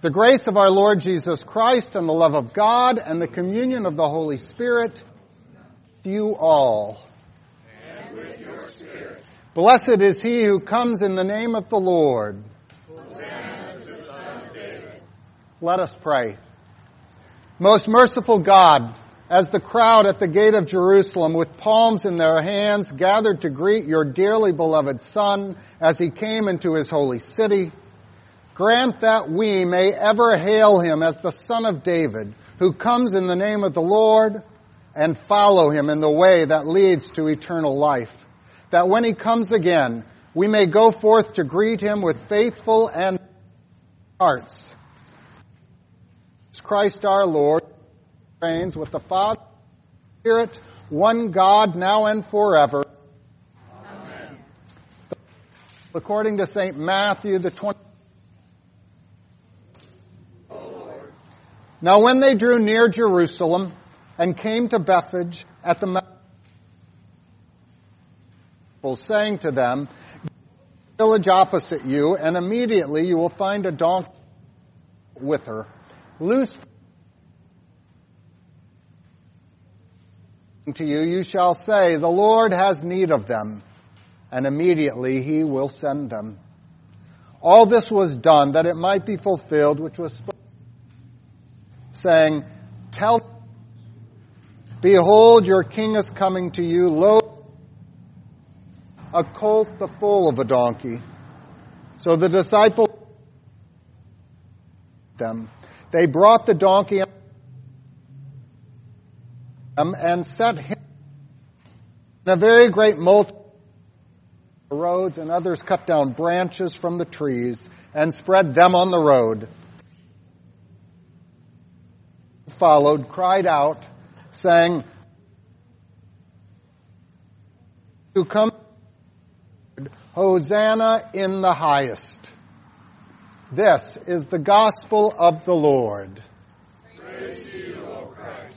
The grace of our Lord Jesus Christ and the love of God and the communion of the Holy Spirit to you all. And with your spirit. Blessed is he who comes in the name of the Lord. Hosanna to the Son of David. Let us pray. Most merciful God, as the crowd at the gate of Jerusalem with palms in their hands gathered to greet your dearly beloved Son as he came into his holy city, grant that we may ever hail him as the Son of David, who comes in the name of the Lord, and follow him in the way that leads to eternal life, that when he comes again, we may go forth to greet him with faithful and hearts. Christ our Lord reigns with the Father and the Spirit, one God, now and forever. Amen. According to St. Matthew, the 20th. Now when they drew near Jerusalem and came to Bethphage at the mountain, saying to them, village opposite you, and immediately you will find a donkey with her, loose. To you, you shall say, the Lord has need of them, and immediately he will send them. All this was done that it might be fulfilled, which was spoken, saying, tell, behold, your king is coming to you, lo, a colt the foal of a donkey. So the disciples them. They brought the donkey and set him in a very great multitude on the roads, and others cut down branches from the trees and spread them on the road. Followed, cried out, saying, "Who comes, Hosanna in the highest." This is the gospel of the Lord. Praise to you, O Christ.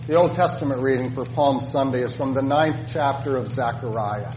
The Old Testament reading for Palm Sunday is from the 9th chapter of Zechariah.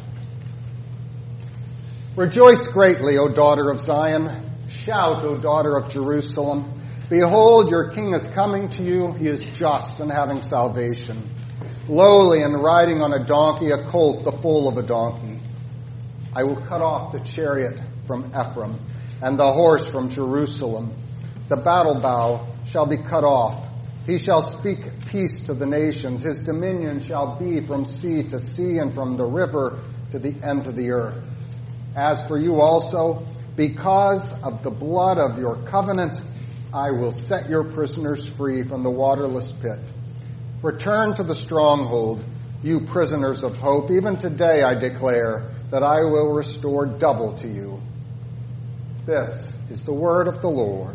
Rejoice greatly, O daughter of Zion. Shout, O daughter of Jerusalem. Behold, your king is coming to you. He is just and having salvation, lowly and riding on a donkey, a colt, the foal of a donkey. I will cut off the chariot from Ephraim and the horse from Jerusalem. The battle bow shall be cut off. He shall speak peace to the nations. His dominion shall be from sea to sea and from the river to the ends of the earth. As for you also, because of the blood of your covenant, I will set your prisoners free from the waterless pit. Return to the stronghold, you prisoners of hope. Even today I declare that I will restore double to you. This is the word of the Lord.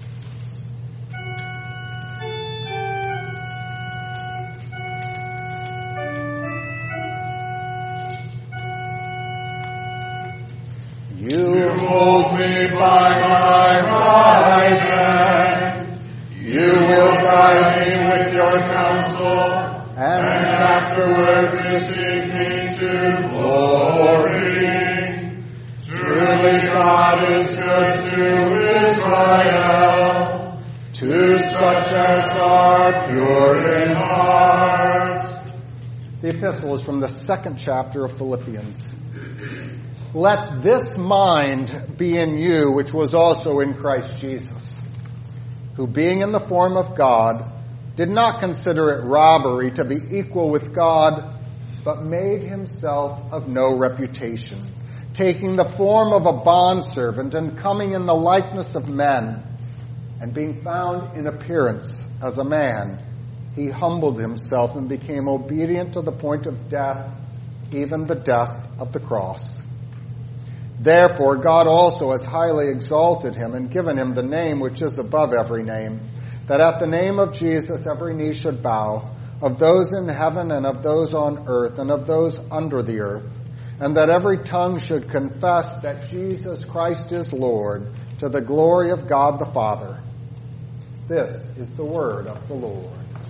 You hold me by my right hand. You will guide me with your counsel, and afterwards receive me to glory. Truly God is good to Israel, to such as are pure in heart. The epistle is from the 2nd chapter of Philippians. Let this mind be in you, which was also in Christ Jesus, who being in the form of God, did not consider it robbery to be equal with God, but made himself of no reputation, taking the form of a bondservant and coming in the likeness of men, and being found in appearance as a man, he humbled himself and became obedient to the point of death, even the death of the cross. Therefore, God also has highly exalted him and given him the name which is above every name, that at the name of Jesus every knee should bow, of those in heaven and of those on earth and of those under the earth, and that every tongue should confess that Jesus Christ is Lord, to the glory of God the Father. This is the word of the Lord.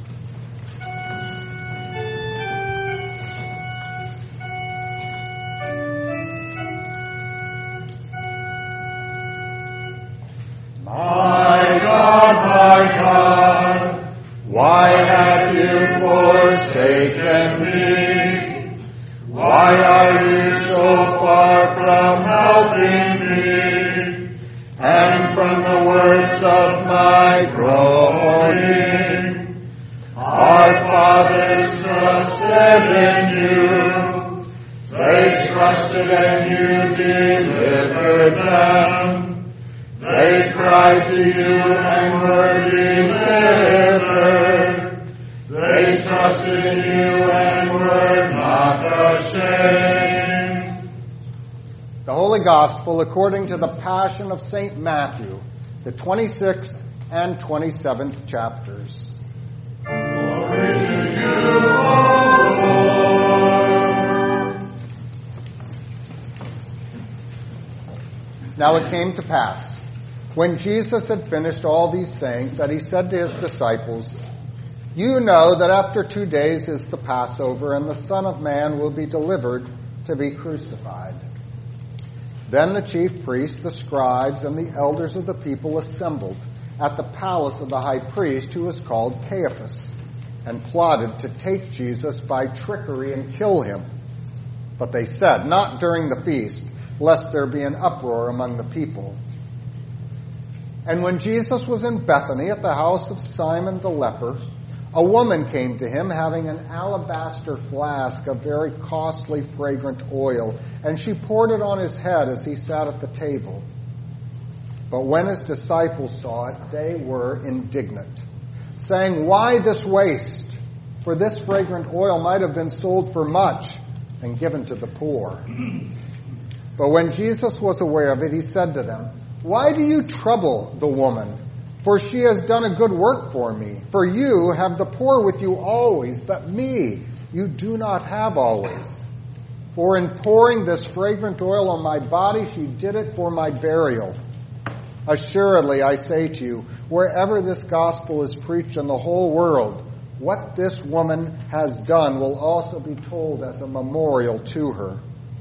My God, why have you forsaken me? Why are you so far from helping me, and from the words of my groaning? Our fathers trusted in you. They trusted and you delivered them. They cried to you and were delivered. They trusted in you and were not ashamed. The Holy Gospel according to the Passion of St. Matthew, the 26th and 27th chapters. Glory to you, O Lord. Now it came to pass, when Jesus had finished all these sayings, that he said to his disciples, You know that after 2 days is the Passover, and the Son of Man will be delivered to be crucified. Then the chief priests, the scribes, and the elders of the people assembled at the palace of the high priest, who was called Caiaphas, and plotted to take Jesus by trickery and kill him. But they said, Not during the feast, lest there be an uproar among the people. And when Jesus was in Bethany at the house of Simon the leper, a woman came to him having an alabaster flask of very costly fragrant oil, and she poured it on his head as he sat at the table. But when his disciples saw it, they were indignant, saying, Why this waste? For this fragrant oil might have been sold for much and given to the poor. But when Jesus was aware of it, he said to them, Why do you trouble the woman? For she has done a good work for me. For you have the poor with you always, but me you do not have always. For in pouring this fragrant oil on my body, she did it for my burial. Assuredly, I say to you, wherever this gospel is preached in the whole world, What this woman has done will also be told as a memorial to her."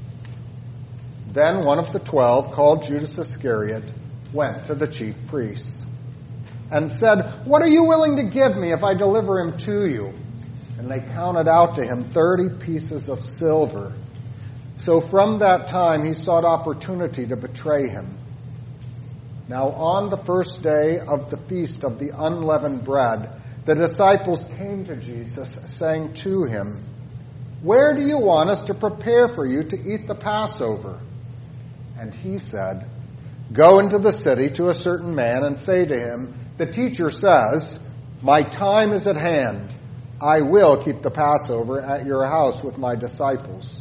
Then one of the 12, called Judas Iscariot, went to the chief priests and said, "What are you willing to give me if I deliver him to you?" And they counted out to him 30 pieces of silver. So from that time he sought opportunity to betray him. Now on the first day of the feast of the unleavened bread, the disciples came to Jesus, saying to him, "Where do you want us to prepare for you to eat the Passover?" And he said, "Go into the city to a certain man and say to him, 'The teacher says, my time is at hand. I will keep the Passover at your house with my disciples.'"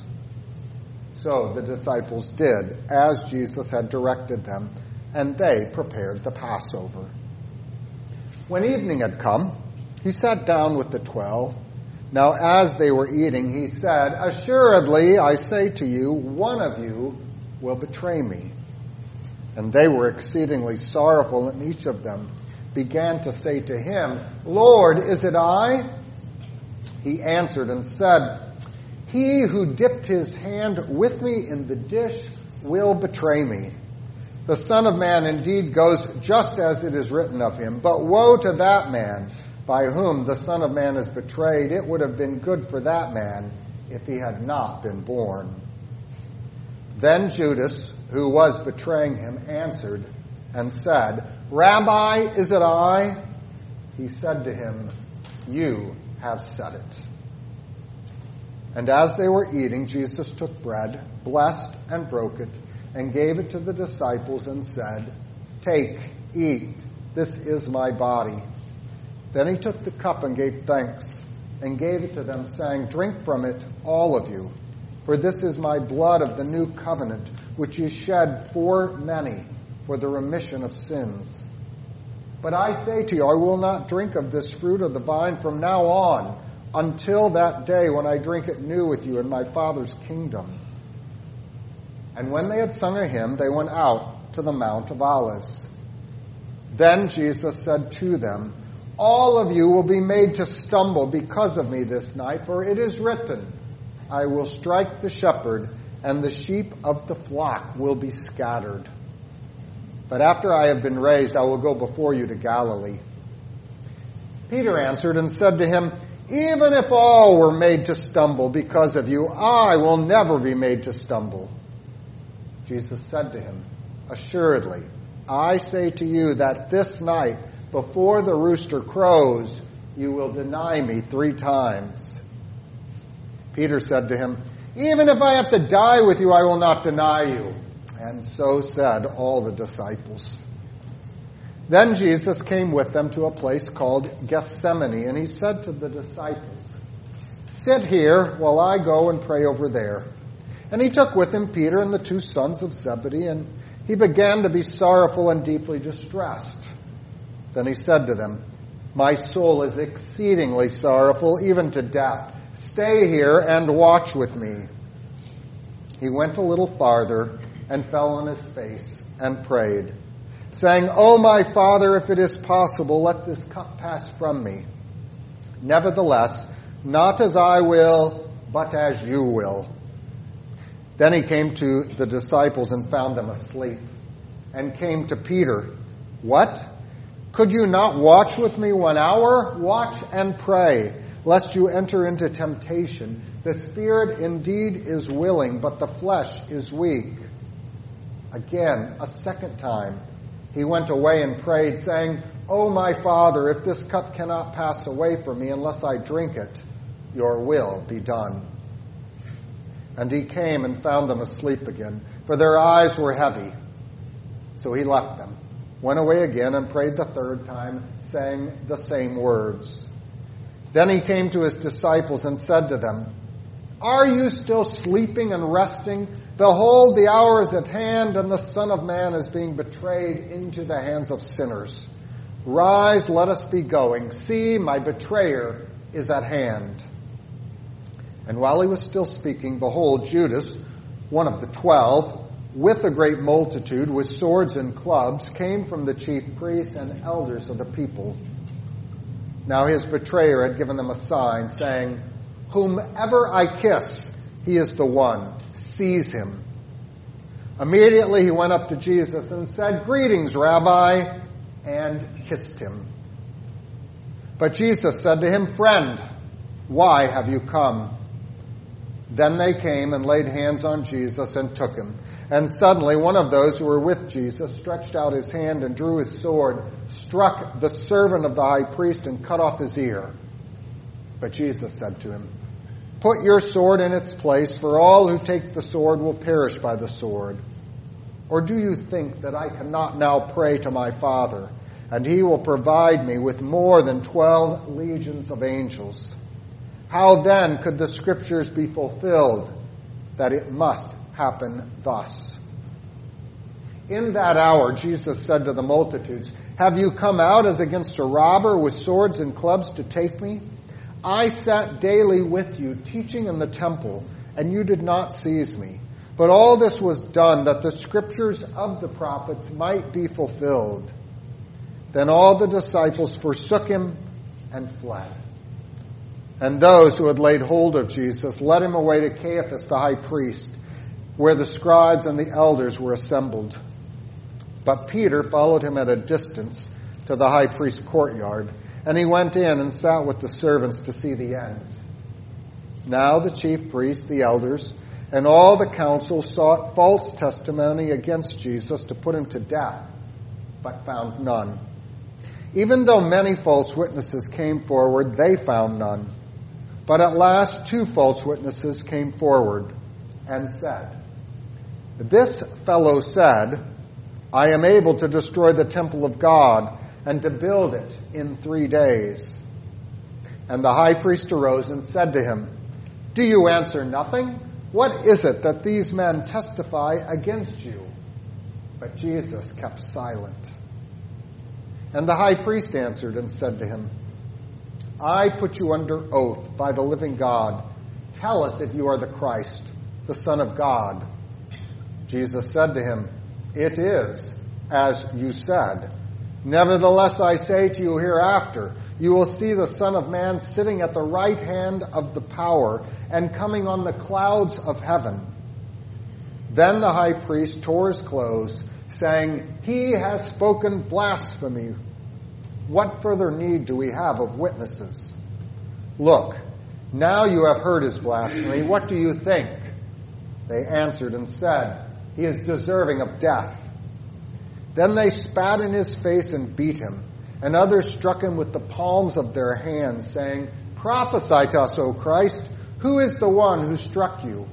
So the disciples did as Jesus had directed them, and they prepared the Passover. When evening had come, he sat down with the 12. Now as they were eating, he said, "Assuredly, I say to you, one of you will betray me." And they were exceedingly sorrowful, and each of them began to say to him, "Lord, is it I?" He answered and said, "He who dipped his hand with me in the dish will betray me. The Son of Man indeed goes just as it is written of him, but woe to that man by whom the Son of Man is betrayed. It would have been good for that man if he had not been born." Then Judas, who was betraying him, answered and said, "Rabbi, is it I?" He said to him, "You have said it." And as they were eating, Jesus took bread, blessed and broke it, and gave it to the disciples and said, "Take, eat, this is my body." Then he took the cup and gave thanks, and gave it to them, saying, "Drink from it, all of you, for this is my blood of the new covenant, which is shed for many for the remission of sins. But I say to you, I will not drink of this fruit of the vine from now on, until that day when I drink it new with you in my Father's kingdom." And when they had sung a hymn, they went out to the Mount of Olives. Then Jesus said to them, "All of you will be made to stumble because of me this night, for it is written, I will strike the shepherd, and the sheep of the flock will be scattered. But after I have been raised, I will go before you to Galilee." Peter answered and said to him, "Even if all were made to stumble because of you, I will never be made to stumble." Jesus said to him, "Assuredly, I say to you that this night, before the rooster crows, you will deny me 3 times. Peter said to him, "Even if I have to die with you, I will not deny you." And so said all the disciples. Then Jesus came with them to a place called Gethsemane, and he said to the disciples, "Sit here while I go and pray over there." And he took with him Peter and the 2 sons of Zebedee, and he began to be sorrowful and deeply distressed. Then he said to them, "My soul is exceedingly sorrowful, even to death. Stay here and watch with me." He went a little farther and fell on his face and prayed, saying, "O my Father, if it is possible, let this cup pass from me. Nevertheless, not as I will, but as you will." Then he came to the disciples and found them asleep, and came to Peter. "What? Could you not watch with me 1 hour? Watch and pray, lest you enter into temptation. The spirit indeed is willing, but the flesh is weak." Again, a second time, he went away and prayed, saying, "O my Father, if this cup cannot pass away from me unless I drink it, your will be done." And he came and found them asleep again, for their eyes were heavy. So he left them, went away again, and prayed the 3rd time, saying the same words. Then he came to his disciples and said to them, "Are you still sleeping and resting? Behold, the hour is at hand, and the Son of Man is being betrayed into the hands of sinners. Rise, let us be going. See, my betrayer is at hand." And while he was still speaking, behold, Judas, one of the 12, with a great multitude, with swords and clubs, came from the chief priests and elders of the people. Now his betrayer had given them a sign, saying, "Whomever I kiss, he is the one. Seize him." Immediately he went up to Jesus and said, "Greetings, Rabbi," and kissed him. But Jesus said to him, "Friend, why have you come?" Then they came and laid hands on Jesus and took him. And suddenly one of those who were with Jesus stretched out his hand and drew his sword, struck the servant of the high priest, and cut off his ear. But Jesus said to him, "Put your sword in its place, for all who take the sword will perish by the sword. Or do you think that I cannot now pray to my Father, and he will provide me with more than 12 legions of angels? How then could the Scriptures be fulfilled that it must happen thus?" In that hour, Jesus said to the multitudes, "Have you come out as against a robber with swords and clubs to take me? I sat daily with you, teaching in the temple, and you did not seize me. But all this was done that the Scriptures of the prophets might be fulfilled." Then all the disciples forsook him and fled. And those who had laid hold of Jesus led him away to Caiaphas the high priest, where the scribes and the elders were assembled. But Peter followed him at a distance to the high priest's courtyard, and he went in and sat with the servants to see the end. Now the chief priests, the elders, and all the council sought false testimony against Jesus to put him to death, but found none. Even though many false witnesses came forward, they found none. But at last 2 false witnesses came forward and said, "This fellow said, 'I am able to destroy the temple of God and to build it in 3 days.'" And the high priest arose and said to him, "Do you answer nothing? What is it that these men testify against you?" But Jesus kept silent. And the high priest answered and said to him, "I put you under oath by the living God. Tell us if you are the Christ, the Son of God." Jesus said to him, "It is as you said. Nevertheless, I say to you, hereafter you will see the Son of Man sitting at the right hand of the power and coming on the clouds of heaven." Then the high priest tore his clothes, saying, "He has spoken blasphemy. What further need do we have of witnesses? Look, now you have heard his blasphemy. What do you think?" They answered and said, "He is deserving of death." Then they spat in his face and beat him, and others struck him with the palms of their hands, saying, "Prophesy to us, O Christ, who is the one who struck you?"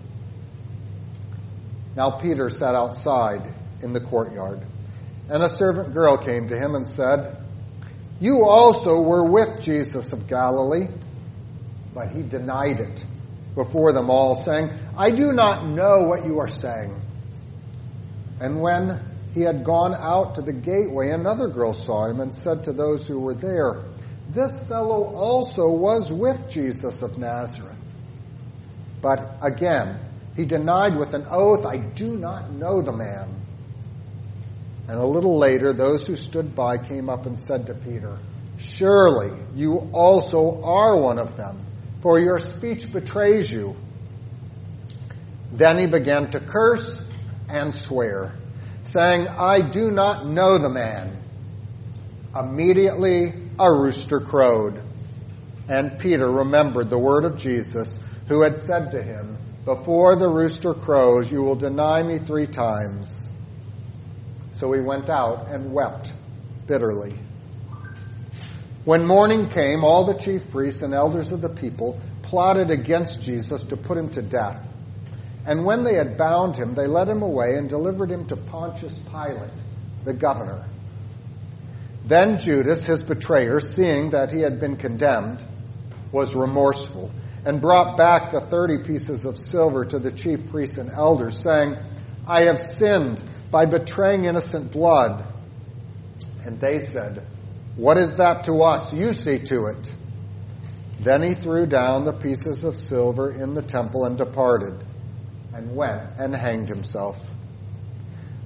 Now Peter sat outside in the courtyard, and a servant girl came to him and said, "You also were with Jesus of Galilee." But he denied it before them all, saying, "I do not know what you are saying." And when he had gone out to the gateway, another girl saw him and said to those who were there, "This fellow also was with Jesus of Nazareth." But again, he denied with an oath, "I do not know the man." And a little later, those who stood by came up and said to Peter, "Surely you also are one of them, for your speech betrays you." Then he began to curse and swear, saying, "I do not know the man." Immediately a rooster crowed, and Peter remembered the word of Jesus, who had said to him, "Before the rooster crows, you will deny me 3 times." So he went out and wept bitterly. When morning came, all the chief priests and elders of the people plotted against Jesus to put him to death. And when they had bound him, they led him away and delivered him to Pontius Pilate, the governor. Then Judas, his betrayer, seeing that he had been condemned, was remorseful and brought back the 30 pieces of silver to the chief priests and elders, saying, "I have sinned by betraying innocent blood." And they said, "What is that to us? You see to it." Then he threw down the pieces of silver in the temple and departed, and went and hanged himself.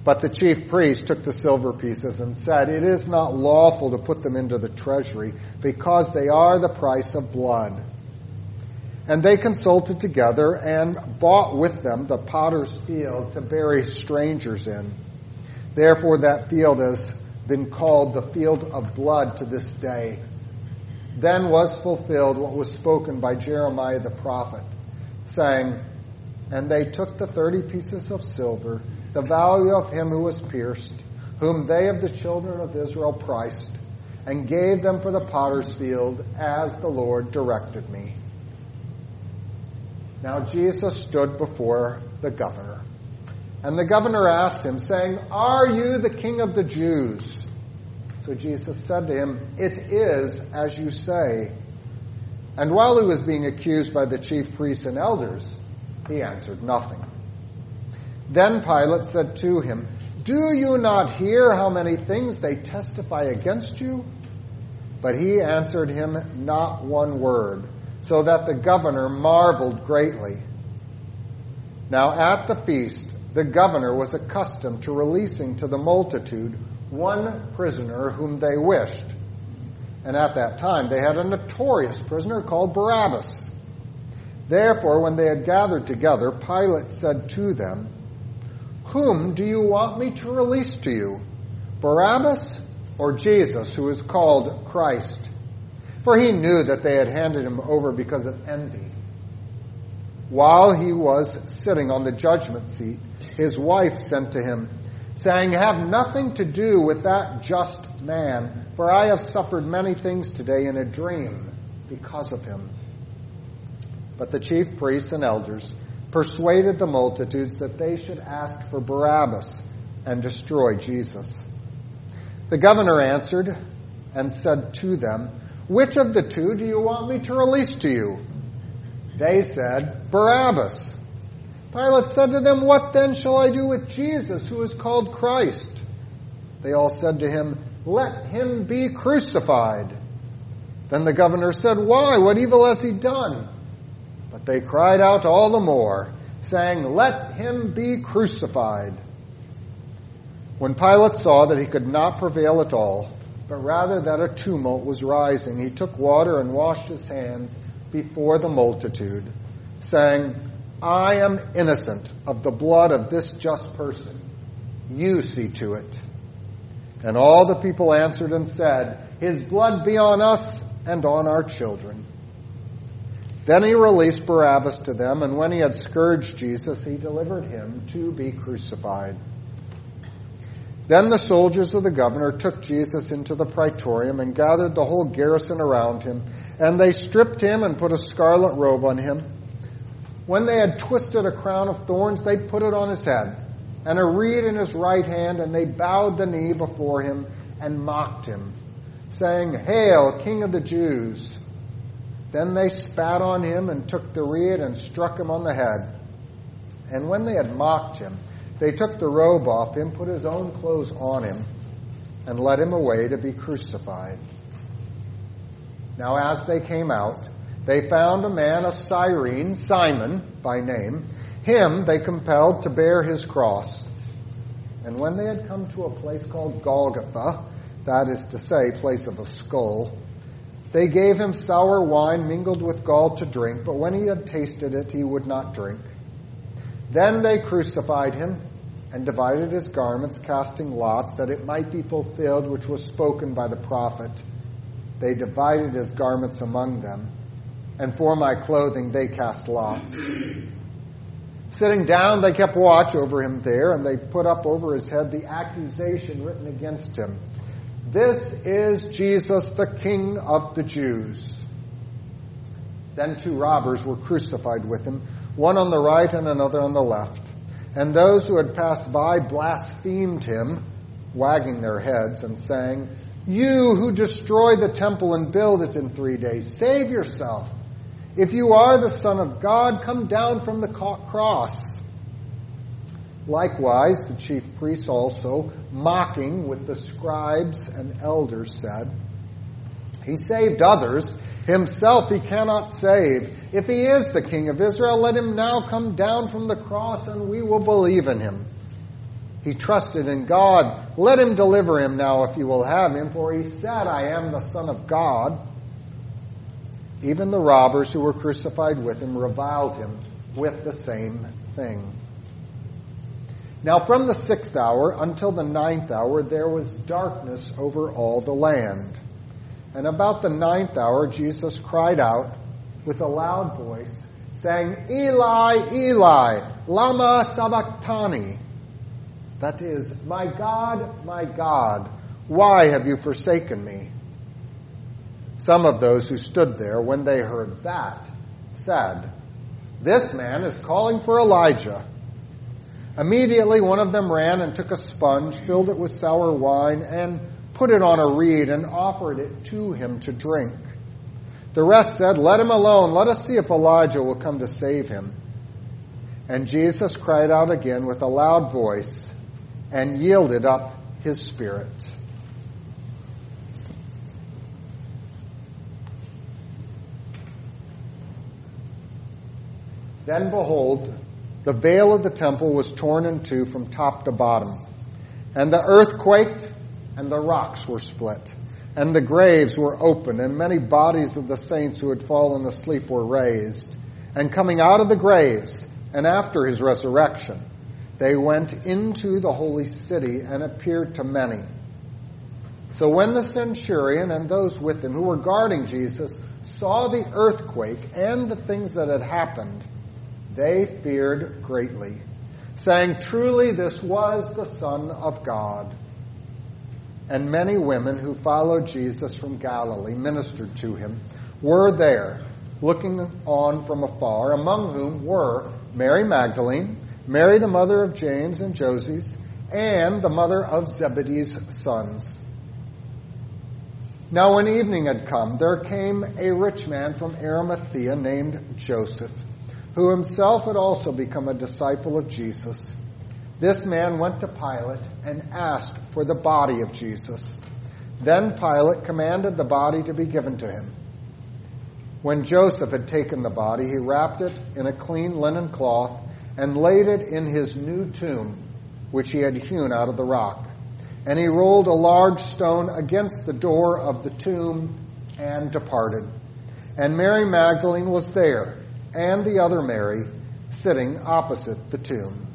But the chief priest took the silver pieces and said, "It is not lawful to put them into the treasury, because they are the price of blood." And they consulted together and bought with them the potter's field to bury strangers in. Therefore that field has been called the field of blood to this day. Then was fulfilled what was spoken by Jeremiah the prophet, saying, "And they took the 30 pieces of silver, the value of him who was pierced, whom they of the children of Israel priced, and gave them for the potter's field, as the Lord directed me." Now Jesus stood before the governor. And the governor asked him, saying, "Are you the king of the Jews?" So Jesus said to him, "It is as you say." And while he was being accused by the chief priests and elders, he answered nothing. Then Pilate said to him, "Do you not hear how many things they testify against you?" But he answered him not one word, so that the governor marveled greatly. Now at the feast, the governor was accustomed to releasing to the multitude one prisoner whom they wished. And at that time they had a notorious prisoner called Barabbas. Therefore, when they had gathered together, Pilate said to them, "Whom do you want me to release to you, Barabbas or Jesus, who is called Christ?" For he knew that they had handed him over because of envy. While he was sitting on the judgment seat, his wife sent to him, saying, "Have nothing to do with that just man, for I have suffered many things today in a dream because of him." But the chief priests and elders persuaded the multitudes that they should ask for Barabbas and destroy Jesus. The governor answered and said to them, "Which of the two do you want me to release to you?" They said, "Barabbas." Pilate said to them, "What then shall I do with Jesus, who is called Christ?" They all said to him, "Let him be crucified." Then the governor said, "Why? What evil has he done?" But they cried out all the more, saying, "Let him be crucified." When Pilate saw that he could not prevail at all, but rather that a tumult was rising, he took water and washed his hands before the multitude, saying, "I am innocent of the blood of this just person. You see to it." And all the people answered and said, "His blood be on us and on our children." Then he released Barabbas to them, and when he had scourged Jesus, he delivered him to be crucified. Then the soldiers of the governor took Jesus into the praetorium and gathered the whole garrison around him, and they stripped him and put a scarlet robe on him. When they had twisted a crown of thorns, they put it on his head, and a reed in his right hand, and they bowed the knee before him and mocked him, saying, "Hail, King of the Jews!" Then they spat on him and took the reed and struck him on the head. And when they had mocked him, they took the robe off him, put his own clothes on him, and led him away to be crucified. Now as they came out, they found a man of Cyrene, Simon by name. Him they compelled to bear his cross. And when they had come to a place called Golgotha, that is to say, place of a skull, they gave him sour wine mingled with gall to drink, but when he had tasted it, he would not drink. Then they crucified him and divided his garments, casting lots, that it might be fulfilled which was spoken by the prophet. They divided his garments among them, and for my clothing they cast lots. Sitting down, they kept watch over him there, and they put up over his head the accusation written against him. "This is Jesus, the King of the Jews." Then 2 robbers were crucified with him, one on the right and another on the left. And those who had passed by blasphemed him, wagging their heads and saying, "You who destroy the temple and build it in 3 days, save yourself. If you are the Son of God, come down from the cross." Likewise, the chief priests also, mocking with the scribes and elders, said, "He saved others. Himself he cannot save. If he is the King of Israel, let him now come down from the cross, and we will believe in him. He trusted in God. Let him deliver him now if you will have him, for he said, I am the Son of God. Even the robbers who were crucified with him reviled him with the same thing. Now from the 6th hour until the 9th hour there was darkness over all the land. And about the 9th hour Jesus cried out with a loud voice, saying, Eli, Eli, lama sabachthani. That is, my God, why have you forsaken me? Some of those who stood there, when they heard that, said, This man is calling for Elijah. Immediately one of them ran and took a sponge, filled it with sour wine, and put it on a reed and offered it to him to drink. The rest said, Let him alone. Let us see if Elijah will come to save him. And Jesus cried out again with a loud voice and yielded up his spirit. Then behold, the veil of the temple was torn in two from top to bottom, and the earth quaked, and the rocks were split, and the graves were opened, and many bodies of the saints who had fallen asleep were raised. And coming out of the graves, and after his resurrection, they went into the holy city and appeared to many. So when the centurion and those with him who were guarding Jesus saw the earthquake and the things that had happened, they feared greatly, saying, Truly this was the Son of God. And many women who followed Jesus from Galilee ministered to him, were there, looking on from afar, among whom were Mary Magdalene, Mary the mother of James and Joses, and the mother of Zebedee's sons. Now when evening had come, there came a rich man from Arimathea named Joseph, who himself had also become a disciple of Jesus. This man went to Pilate and asked for the body of Jesus. Then Pilate commanded the body to be given to him. When Joseph had taken the body, he wrapped it in a clean linen cloth and laid it in his new tomb, which he had hewn out of the rock. And he rolled a large stone against the door of the tomb and departed. And Mary Magdalene was there, and the other Mary, sitting opposite the tomb.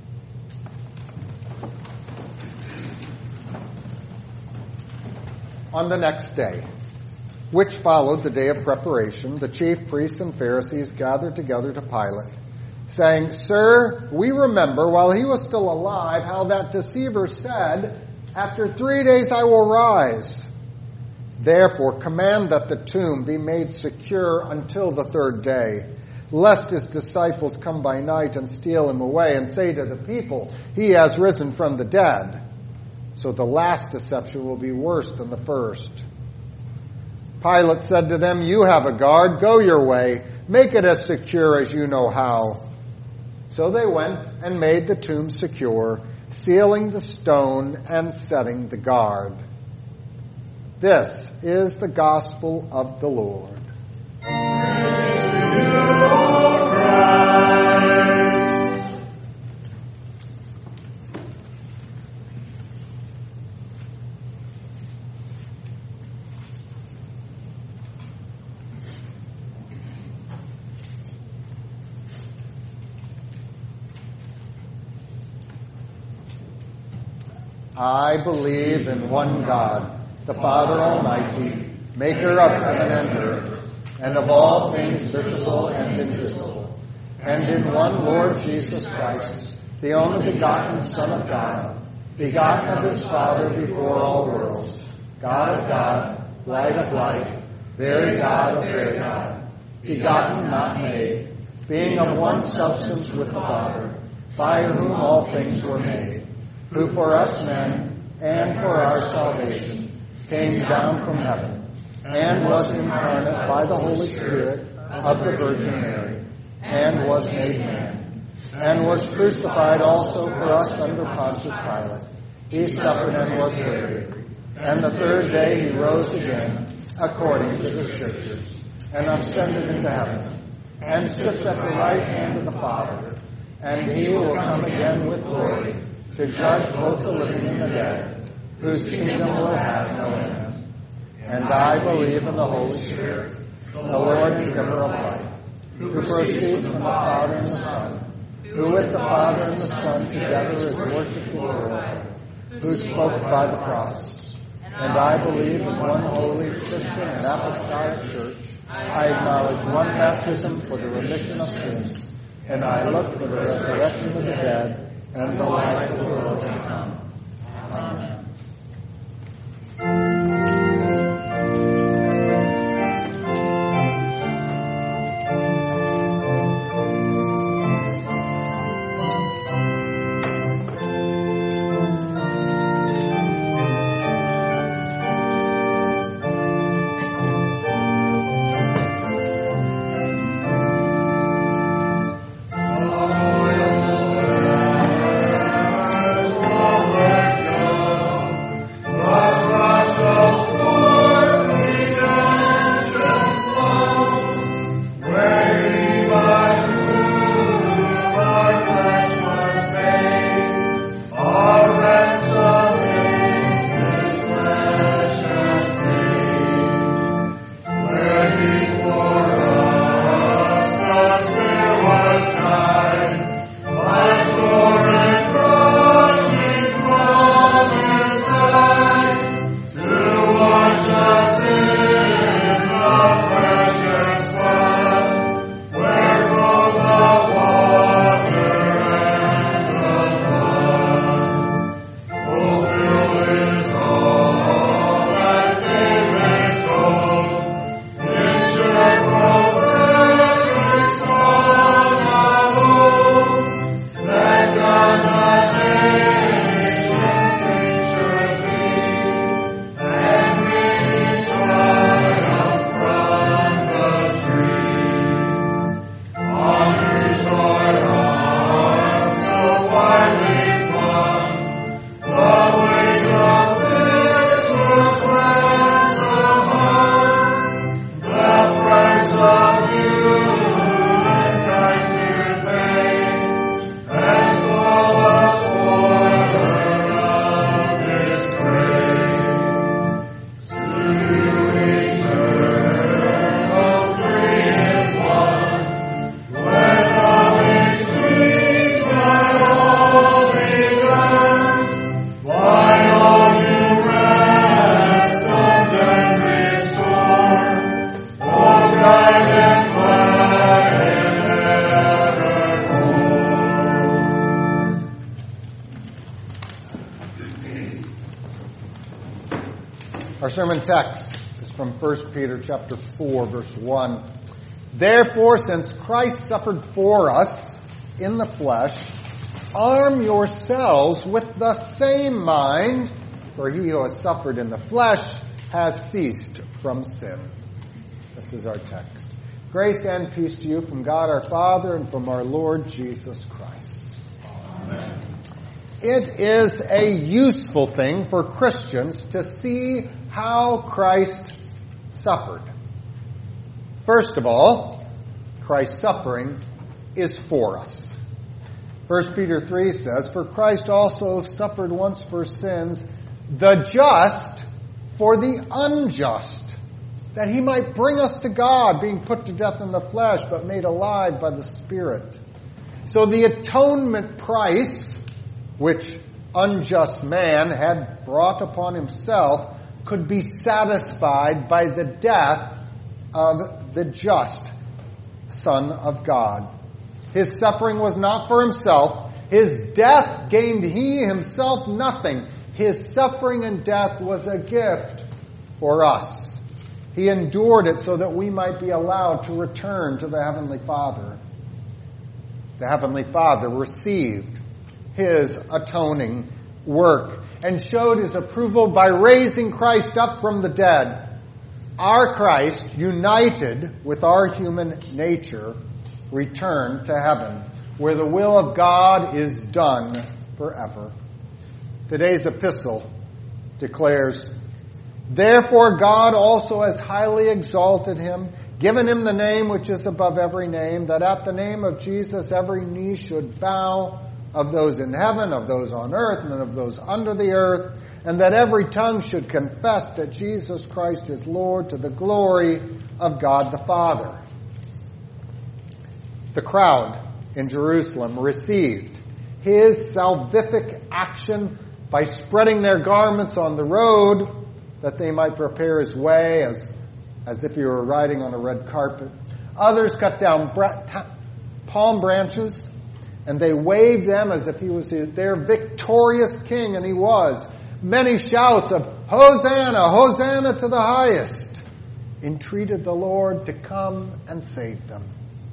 On the next day, which followed the day of preparation, the chief priests and Pharisees gathered together to Pilate, saying, Sir, we remember while he was still alive how that deceiver said, After 3 days I will rise. Therefore command that the tomb be made secure until the 3rd day, lest his disciples come by night and steal him away and say to the people, He has risen from the dead. So the last deception will be worse than the first. Pilate said to them, You have a guard, go your way, make it as secure as you know how. So they went and made the tomb secure, sealing the stone and setting the guard. This is the gospel of the Lord. I believe in one God, the Father Almighty, maker of heaven and earth, and of all things visible and invisible, and in one Lord Jesus Christ, the only begotten Son of God, begotten of his Father before all worlds, God of God, light of light, very God of very God, begotten, not made, being of one substance with the Father, by whom all things were made, who for us men and for our salvation came down from heaven, and was incarnate by the Holy Spirit of the Virgin Mary, and was made man, and was crucified also for us under Pontius Pilate. He suffered and was buried, and the 3rd day he rose again, according to the Scriptures, and ascended into heaven, and sits at the right hand of the Father, and he will come again with glory to judge both the living and the dead, whose kingdom will have no end. And I believe in the Holy Spirit, the Lord and giver of life, who proceeds from the Father and the Son, who with the Father and the Son together is worshipped and glorified, who spoke by the prophets. And I believe in one holy Christian and apostolic church. I acknowledge one baptism for the remission of sins, and I look for the resurrection of the dead and the life of the world to come. Amen. Our sermon text is from 1 Peter chapter 4, verse 1. Therefore, since Christ suffered for us in the flesh, arm yourselves with the same mind, for he who has suffered in the flesh has ceased from sin. This is our text. Grace and peace to you from God our Father and from our Lord Jesus Christ. Amen. It is a useful thing for Christians to see how Christ suffered. First of all, Christ's suffering is for us. 1 Peter 3 says, "For Christ also suffered once for sins, the just for the unjust, that he might bring us to God, being put to death in the flesh, but made alive by the Spirit." So the atonement price, which unjust man had brought upon himself, could be satisfied by the death of the just Son of God. His suffering was not for himself. His death gained he himself nothing. His suffering and death was a gift for us. He endured it so that we might be allowed to return to the Heavenly Father. The Heavenly Father received his atoning work and showed his approval by raising Christ up from the dead. Our Christ, united with our human nature, returned to heaven, where the will of God is done forever. Today's epistle declares, "Therefore God also has highly exalted him, given him the name which is above every name, that at the name of Jesus every knee should bow of those in heaven, of those on earth, and of those under the earth, and that every tongue should confess that Jesus Christ is Lord to the glory of God the Father. The crowd in Jerusalem received his salvific action by spreading their garments on the road that they might prepare his way as if he were riding on a red carpet. Others cut down palm branches, and they waved them as if he was their victorious king, and he was. Many shouts of Hosanna, Hosanna to the highest, entreated the Lord to come and save them.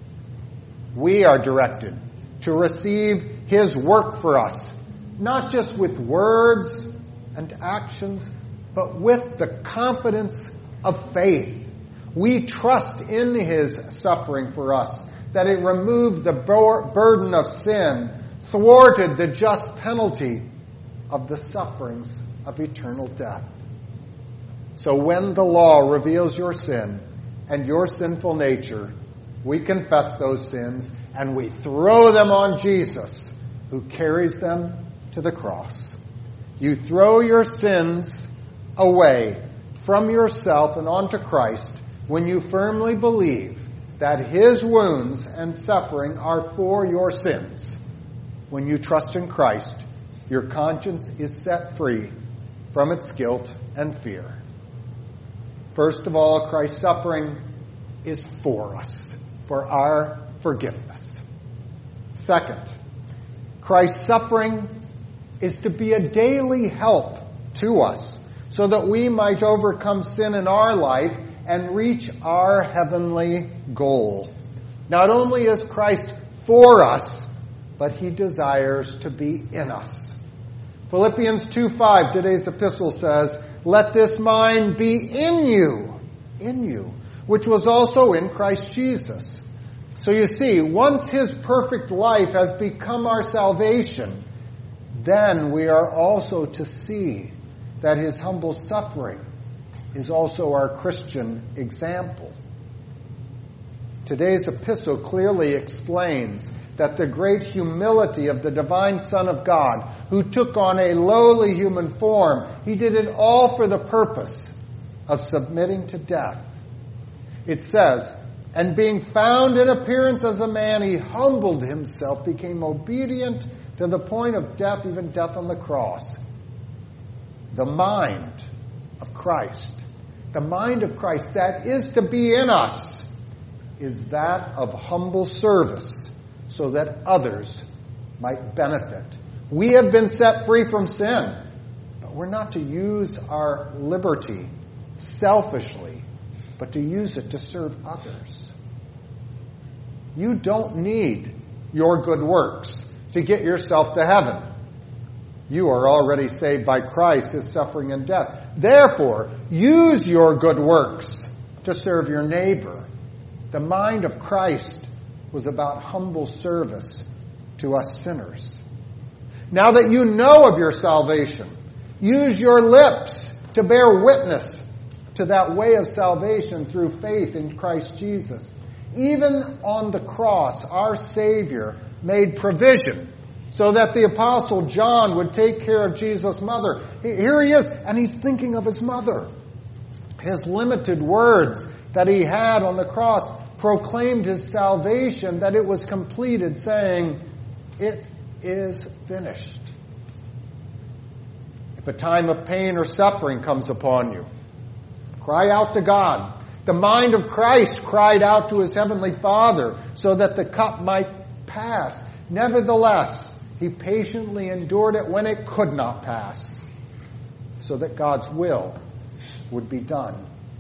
We are directed to receive his work for us, not just with words and actions, but with the confidence of faith. We trust in his suffering for us, that it removed the burden of sin, thwarted the just penalty of the sufferings of eternal death. So when the law reveals your sin and your sinful nature, we confess those sins and we throw them on Jesus, who carries them to the cross. You throw your sins away from yourself and onto Christ when you firmly believe that his wounds and suffering are for your sins. When you trust in Christ, your conscience is set free from its guilt and fear. First of all, Christ's suffering is for us, for our forgiveness. Second, Christ's suffering is to be a daily help to us so that we might overcome sin in our life and reach our heavenly goal. Not only is Christ for us, but he desires to be in us. Philippians 2:5, today's epistle says, "Let this mind be in you, which was also in Christ Jesus." So you see, once his perfect life has become our salvation, then we are also to see that his humble suffering is also our Christian example. Today's epistle clearly explains that the great humility of the divine Son of God, who took on a lowly human form, he did it all for the purpose of submitting to death. It says, "And being found in appearance as a man, he humbled himself, became obedient to the point of death, even death on the cross." The mind of Christ, the mind of Christ that is to be in us, is that of humble service so that others might benefit. We have been set free from sin, but we're not to use our liberty selfishly, but to use it to serve others. You don't need your good works to get yourself to heaven. You are already saved by Christ, his suffering and death. Therefore, use your good works to serve your neighbor. The mind of Christ was about humble service to us sinners. Now that you know of your salvation, use your lips to bear witness to that way of salvation through faith in Christ Jesus. Even on the cross, our Savior made provision so that the Apostle John would take care of Jesus' mother. Here he is, and he's thinking of his mother. His limited words that he had on the cross proclaimed his salvation, that it was completed, saying, "It is finished." If a time of pain or suffering comes upon you, cry out to God. The mind of Christ cried out to his heavenly Father so that the cup might pass. Nevertheless, he patiently endured it when it could not pass, so that God's will would be done.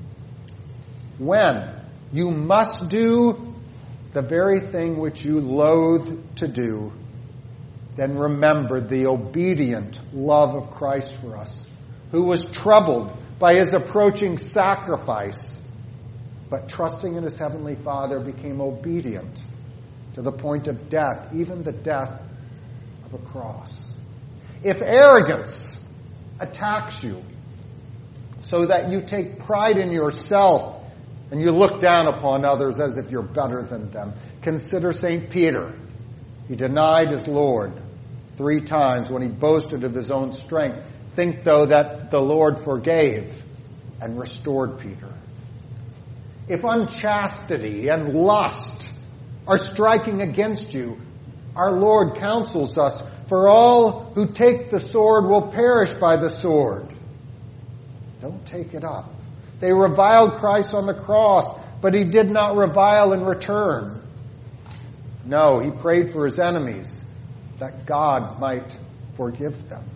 When you must do the very thing which you loathe to do, then remember the obedient love of Christ for us, who was troubled by his approaching sacrifice, but trusting in his heavenly Father became obedient to the point of death, even the death of a cross. If arrogance attacks you so that you take pride in yourself and you look down upon others as if you're better than them, consider St. Peter. He denied his Lord 3 times when he boasted of his own strength. Think, though, that the Lord forgave and restored Peter. If unchastity and lust are striking against you, our Lord counsels us, for all who take the sword will perish by the sword. Don't take it up. They reviled Christ on the cross, but he did not revile in return. No, he prayed for his enemies, that God might forgive them.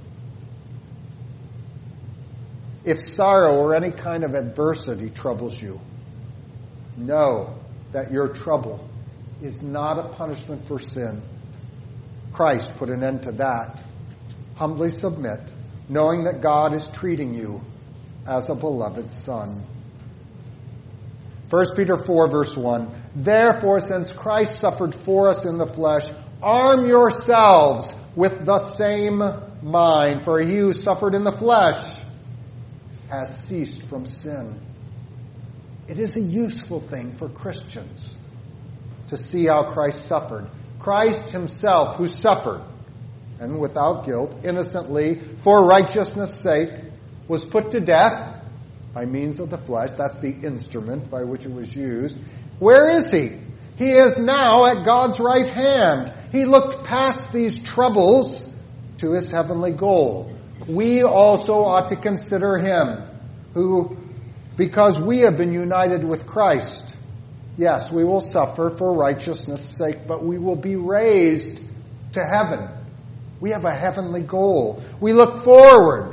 If sorrow or any kind of adversity troubles you, know that your trouble is not a punishment for sin. Christ put an end to that. Humbly submit, knowing that God is treating you as a beloved son. 1 Peter 4, verse 1. Therefore, since Christ suffered for us in the flesh, arm yourselves with the same mind. For he who suffered in the flesh has ceased from sin. It is a useful thing for Christians to see how Christ suffered. Christ himself, who suffered, and without guilt, innocently, for righteousness' sake, was put to death by means of the flesh. That's the instrument by which it was used. Where is he? He is now at God's right hand. He looked past these troubles to his heavenly goal. We also ought to consider him, who, because we have been united with Christ, yes, we will suffer for righteousness' sake, but we will be raised to heaven. We have a heavenly goal. We look forward.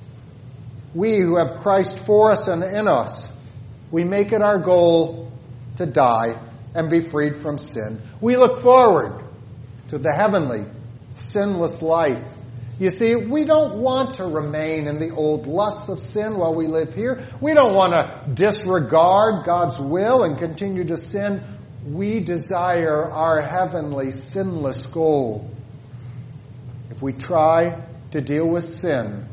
We who have Christ for us and in us, we make it our goal to die and be freed from sin. We look forward to the heavenly, sinless life. You see, we don't want to remain in the old lusts of sin while we live here. We don't want to disregard God's will and continue to sin. We desire our heavenly, sinless goal. If we try to deal with sin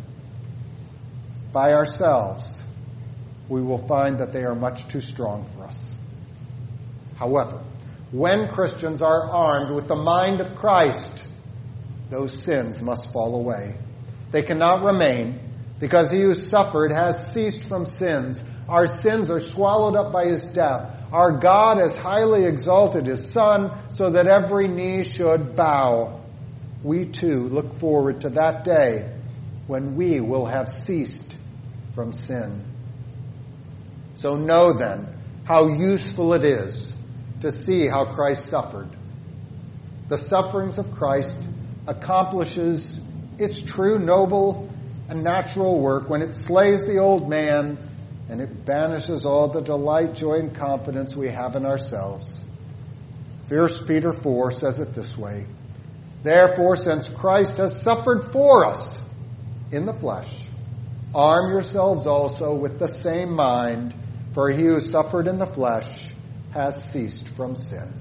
by ourselves, we will find that they are much too strong for us. However, when Christians are armed with the mind of Christ, those sins must fall away. They cannot remain, because he who suffered has ceased from sins. Our sins are swallowed up by his death. Our God has highly exalted his Son, so that every knee should bow. We too look forward to that day when we will have ceased from sin. So know then how useful it is to see how Christ suffered. The sufferings of Christ accomplishes its true, noble, and natural work when it slays the old man and it banishes all the delight, joy, and confidence we have in ourselves. 1 Peter 4 says it this way: Therefore, since Christ has suffered for us in the flesh, arm yourselves also with the same mind, for he who suffered in the flesh has ceased from sin.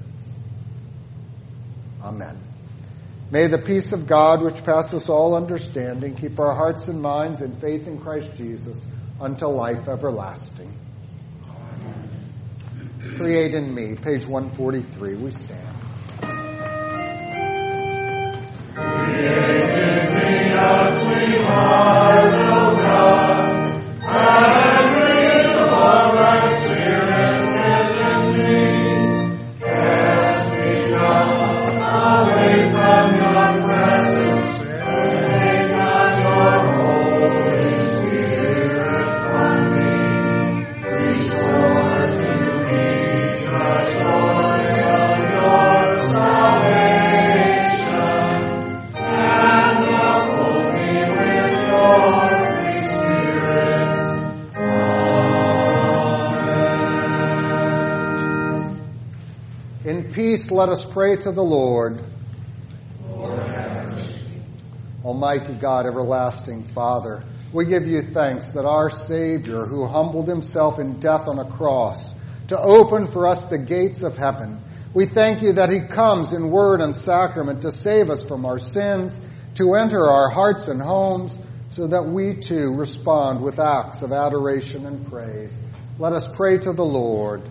Amen. May the peace of God, which passes all understanding, keep our hearts and minds in faith in Christ Jesus until life everlasting. Amen. Create in me, page 143. We stand. Create in me a clean heart, O God, and renew a right spirit within me. Cast me not away from your presence, take not your Holy Spirit from me. Restore to me the joy of your salvation, and uphold me with your free Spirit. Amen. In peace, let us pray to the Lord. Almighty God, everlasting Father, we give you thanks that our Savior, who humbled himself in death on a cross to open for us the gates of heaven, we thank you that he comes in word and sacrament to save us from our sins, to enter our hearts and homes, so that we too respond with acts of adoration and praise. Let us pray to the Lord.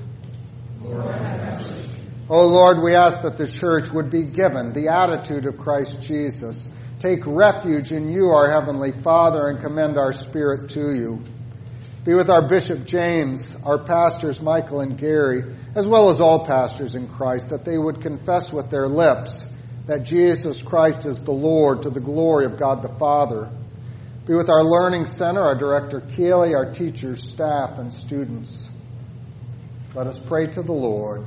O Lord, we ask that the church would be given the attitude of Christ Jesus, take refuge in you, our Heavenly Father, and commend our spirit to you. Be with our Bishop James, our pastors Michael and Gary, as well as all pastors in Christ, that they would confess with their lips that Jesus Christ is the Lord, to the glory of God the Father. Be with our Learning Center, our Director Keeley, our teachers, staff, and students. Let us pray to the Lord.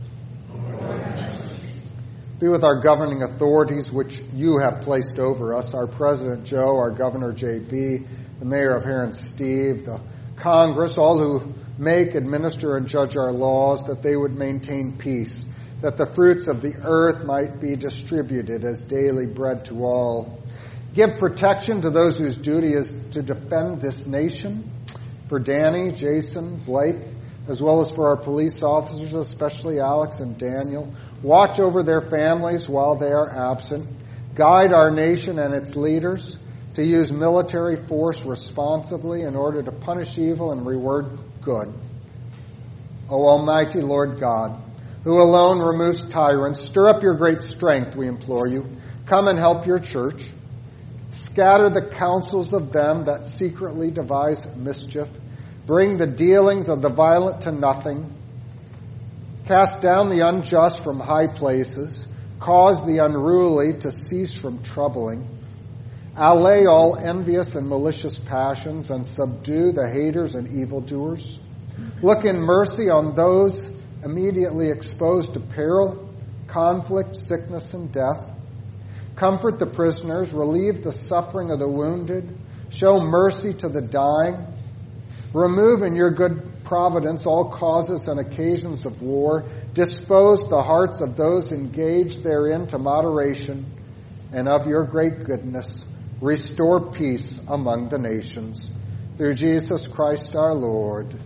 Be with our governing authorities, which you have placed over us, our President Joe, our Governor J.B., the Mayor of Heron Steve, the Congress, all who make, administer, and judge our laws, that they would maintain peace, that the fruits of the earth might be distributed as daily bread to all. Give protection to those whose duty is to defend this nation, for Danny, Jason, Blake, as well as for our police officers, especially Alex and Daniel. Watch over their families while they are absent. Guide our nation and its leaders to use military force responsibly in order to punish evil and reward good. O Almighty Lord God, who alone removes tyrants, stir up your great strength, we implore you. Come and help your church. Scatter the counsels of them that secretly devise mischief. Bring the dealings of the violent to nothing. Cast down the unjust from high places. Cause the unruly to cease from troubling. Allay all envious and malicious passions, and subdue the haters and evildoers. Look in mercy on those immediately exposed to peril, conflict, sickness, and death. Comfort the prisoners, relieve the suffering of the wounded, show mercy to the dying. Remove in your good providence all causes and occasions of war. Dispose the hearts of those engaged therein to moderation, and of your great goodness, restore peace among the nations. Through Jesus Christ our Lord.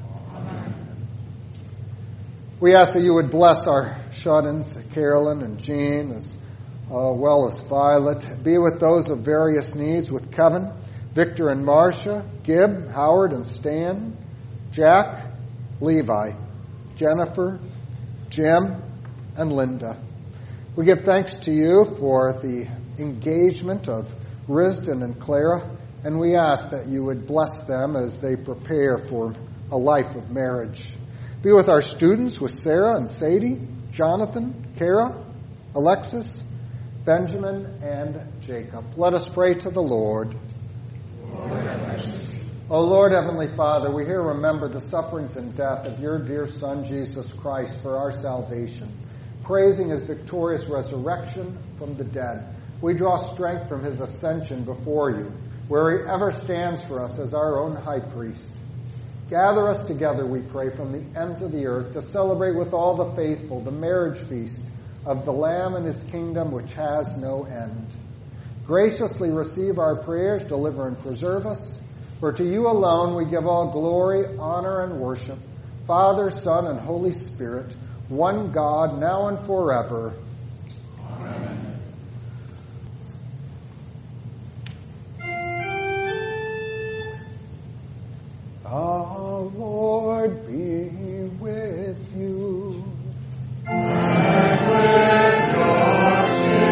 We ask that you would bless our shut-ins, Carolyn and Jean, as well as Violet. Be with those of various needs, with Kevin, Victor and Marcia, Gib, Howard and Stan, Jack, Levi, Jennifer, Jim, and Linda. We give thanks to you for the engagement of Risden and Clara, and we ask that you would bless them as they prepare for a life of marriage. Be with our students, with Sarah and Sadie, Jonathan, Kara, Alexis, Benjamin, and Jacob. Let us pray to the Lord. O Lord, Heavenly Father, we here remember the sufferings and death of your dear Son, Jesus Christ, for our salvation. Praising his victorious resurrection from the dead, we draw strength from his ascension before you, where he ever stands for us as our own high priest. Gather us together, we pray, from the ends of the earth to celebrate with all the faithful the marriage feast of the Lamb and his kingdom, which has no end. Graciously receive our prayers, deliver and preserve us. For to you alone we give all glory, honor, and worship, Father, Son, and Holy Spirit, one God, now and forever. Amen. The Lord be with you. And with your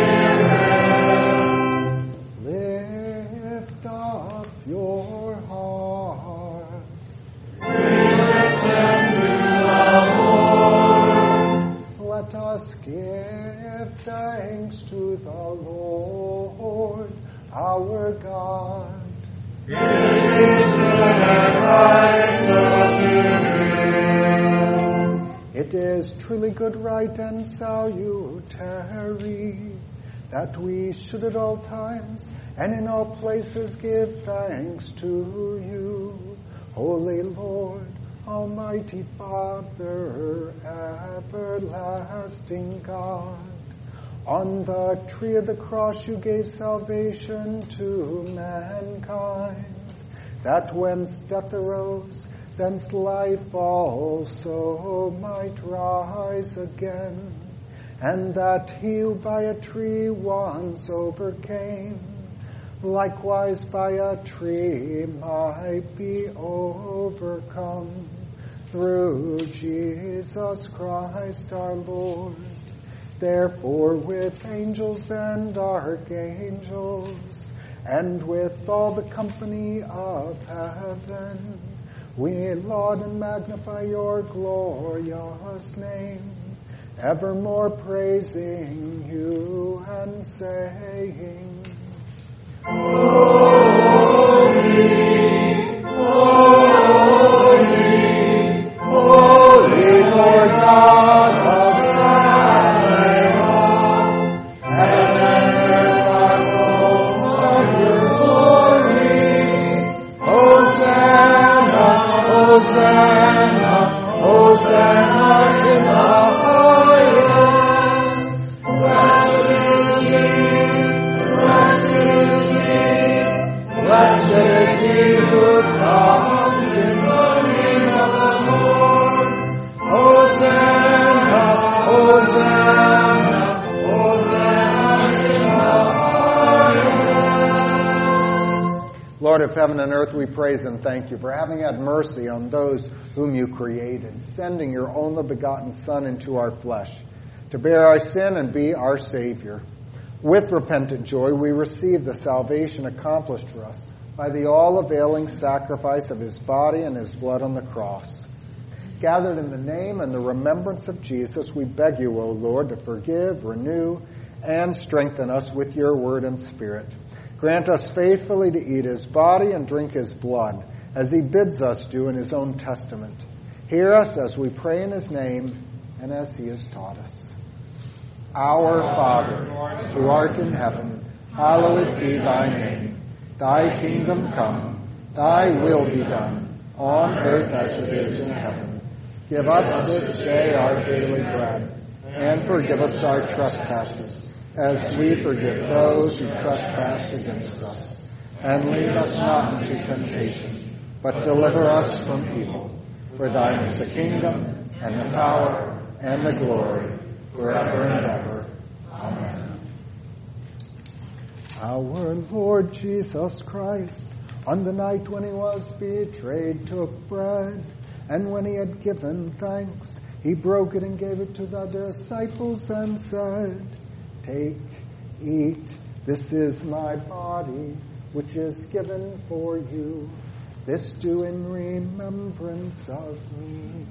spirit. Lift up your hearts. We lift them to the Lord. Let us give thanks to the Lord, our God. It is good and right so to do. It is truly good, right, and salutary that we should at all times and in all places give thanks to you, Holy Lord, Almighty Father, everlasting God. On the tree of the cross you gave salvation to mankind, that whence death arose, thence life also might rise again, and that he who by a tree once overcame, likewise by a tree might be overcome, through Jesus Christ our Lord. therefore with angels and archangels, and with all the company of heaven, we laud and magnify your glorious name, evermore praising you and saying, Holy, holy, holy Lord God of Zion, heaven and earth are full of your glory. Hosanna, Hosanna, Hosanna in the highest. Blessed is he, blessed is he, blessed is he who comes in the name of the Lord. Hosanna, Hosanna, Hosanna in the highest. Lord of heaven and earth, we praise and thank you for having had mercy on those whom you created, sending your only begotten Son into our flesh to bear our sin and be our Savior. With repentant joy, we receive the salvation accomplished for us by the all-availing sacrifice of his body and his blood on the cross. Gathered in the name and the remembrance of Jesus, we beg you, O Lord, to forgive, renew, and strengthen us with your word and spirit. Grant us faithfully to eat his body and drink his blood, as he bids us do in his own testament. Hear us as we pray in his name and as he has taught us. Our Father, who art in heaven, hallowed be thy name. Thy kingdom come, thy will be done, on earth as it is in heaven. Give us this day our daily bread, and forgive us our trespasses, as we forgive those who trespass against us. And lead us not into temptation, but deliver us from evil. For thine is the kingdom, and the power, and the glory, forever and ever. Amen. Our Lord Jesus Christ, on the night when he was betrayed, took bread, and when he had given thanks, he broke it and gave it to the disciples and said, Take, eat, this is my body, which is given for you. This do in remembrance of me.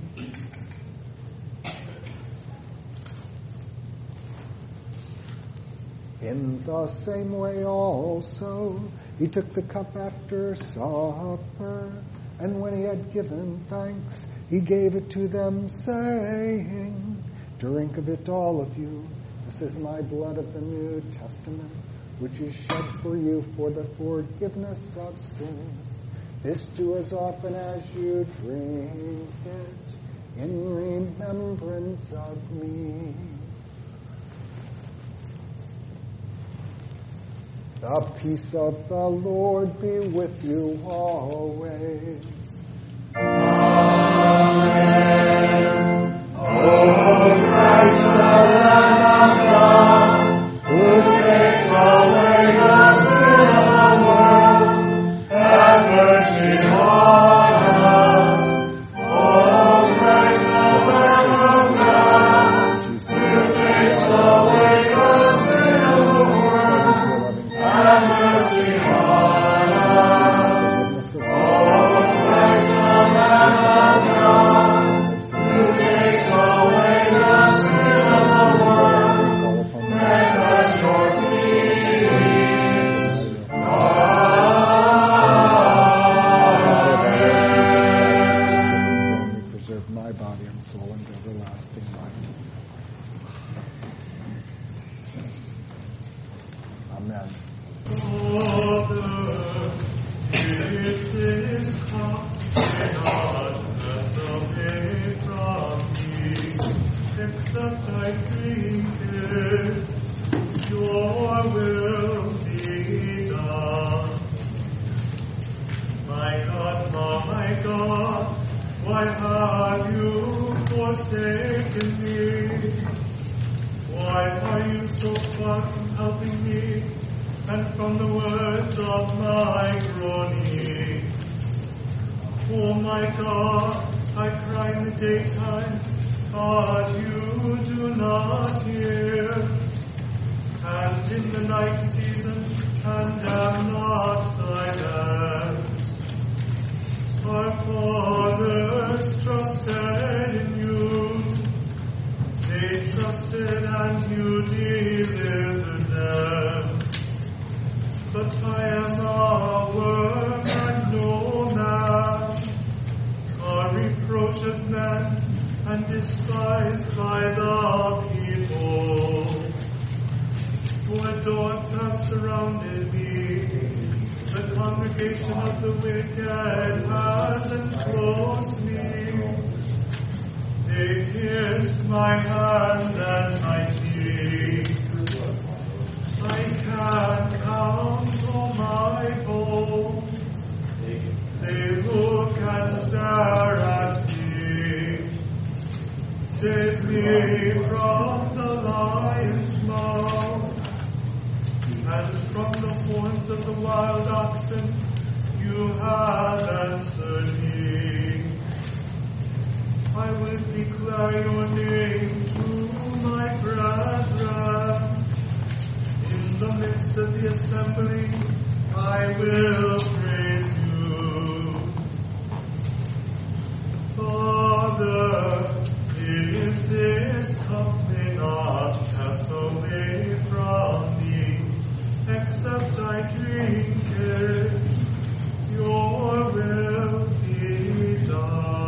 In the same way also, he took the cup after supper, and when he had given thanks, he gave it to them, saying, Drink of it, all of you. This is my blood of the New Testament, which is shed for you for the forgiveness of sins. This do as often as you drink it, in remembrance of me. The peace of the Lord be with you always. Amen. O Christ, the Lamb of God, who takes away the sin of the world, have mercy on us. O Christ, the Lamb of God, who takes away the sin of the world, have mercy on us. O Christ, the Lamb of God, who takes away the sin of the world, grant us your peace. Amen. Preserve my body and soul in everlasting life. Amen. Except I drink it, your will be done. My God, why have you forsaken me? Why are you so far from helping me, and from the words of my groaning? Oh my God, I cry in the daytime, but you do not hear. They trusted and you delivered them. But I am a worm and no man, a reproach of men and despised by the people. For dogs have surrounded me, the congregation of the wicked has enclosed me. They pierced my hands and my feet. I can't count all my bones. They look and stare at me. Save me from the lion's mouth, and from the horns of the wild oxen. You have answered me. I will declare your name to my brethren. In the midst of the assembly, I will praise you. Father, if this cup may not pass away from me, except I drink it, your will be done.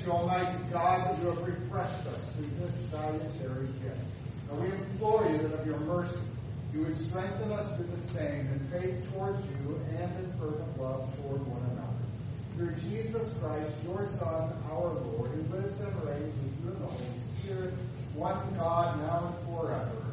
you, Almighty God, that you have refreshed us through this salutary gift. And we implore you that of your mercy you would strengthen us through the same in faith towards you and in fervent love toward one another. Through Jesus Christ, your Son, our Lord, who lives and reigns with you in the Holy Spirit, one God, now and forever.